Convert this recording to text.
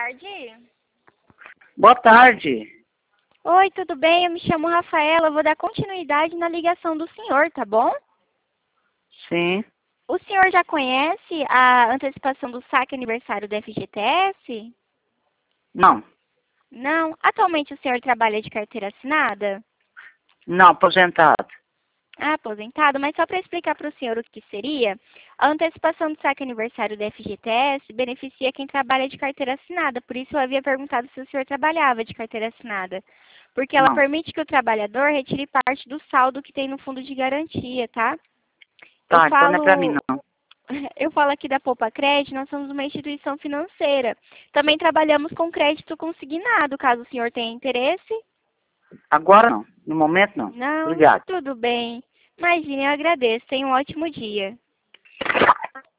tarde. Boa tarde. Oi, tudo bem? Eu me chamo Rafaela. Eu vou dar continuidade na ligação do senhor, tá bom? Sim. O senhor já conhece a antecipação do saque aniversário do FGTS? Não. Não? Atualmente o senhor trabalha de carteira assinada? Não, aposentado. Ah, aposentado, mas só para explicar para o senhor o que seria, a antecipação do saque aniversário do FGTS beneficia quem trabalha de carteira assinada. Por isso eu havia perguntado se o senhor trabalhava de carteira assinada. Porque ela Não. permite que o trabalhador retire parte do saldo que tem no fundo de garantia, tá? Tá, então não é pra mim, não. Eu falo aqui da Poupa Crédito, nós somos uma instituição financeira. Também trabalhamos com crédito consignado, caso o senhor tenha interesse. Agora não. No momento, não. Não, Obrigado. tudo bem. Imagine, eu agradeço. Tenha um ótimo dia.